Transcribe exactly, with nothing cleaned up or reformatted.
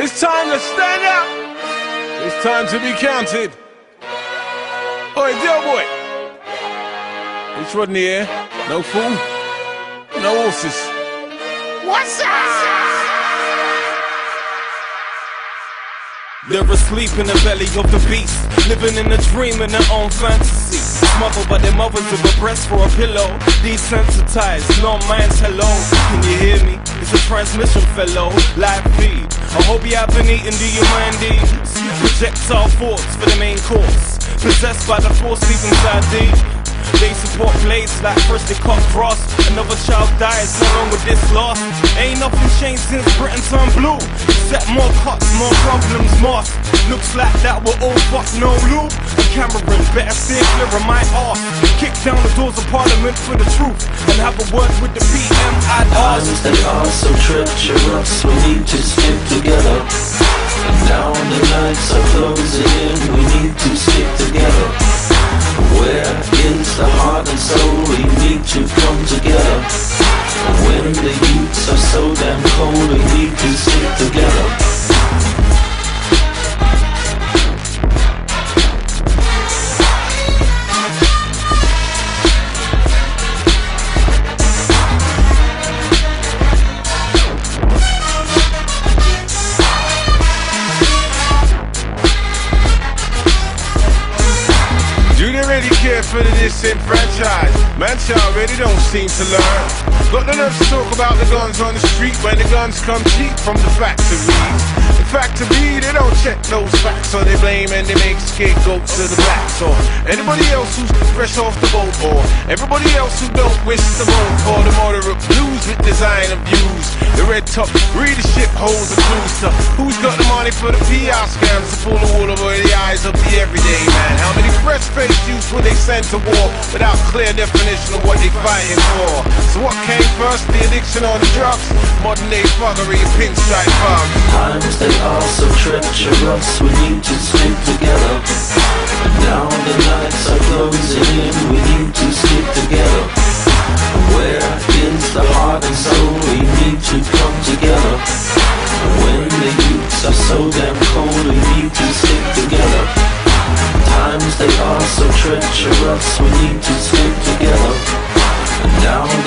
It's time to stand up. It's time to be counted. Oi, dear boy. Which one here? No fool? No horses. What's up? They're asleep in the belly of the beast, living in a dream in their own fantasy. Smothered by their mothers with a breast for a pillow. Desensitized, no minds, hello. Can you hear me? It's a transmission, fellow. Live feed. I hope you haven't eaten, do you mind these? Projectile thoughts for the main course. Possessed by the force deep inside these. They support blades like first they cut cross. Another child dies along with this loss. Ain't nothing changed since Britain turned blue. Except more cuts, more problems, more. Looks like that we're all fucked, no lube. Cameron, better steer clear of my arse. Kick down the doors of Parliament for the truth and have a word with the P M I'd ask. Times they are so treacherous, we need to stick together. And now the nights are closing in, we need to stick together. Where is the heart and soul? We need to come together. When the youths are so damn cold, we need to stick together. Really care for the disenfranchised. Man, child really don't seem to learn. Got the nerve to talk about the guns on the street when the guns come cheap from the factories. The factory, they don't check those facts, so they blame and they make scapegoats to the blacks, or anybody else who's fresh off the boat, or everybody else who don't wish the vote for the moderate blues with designer views. The red top readership holds the clues to who's got the money for the P R scams to pull the wool over the eyes of the everyday man. How many fresh-faced youths will they send to war without clear definition of what they fighting for? So what came first, the addiction or the drugs? Modern day fuckery, pinstripe bug. Times they are so treacherous, we need to stick together. Now the nights are closing in, we need to stick together. Where is the heart and soul? We need to come together. When the youths are so damn cold, we need to stick together. Times they are so treacherous, we need to stick together. And now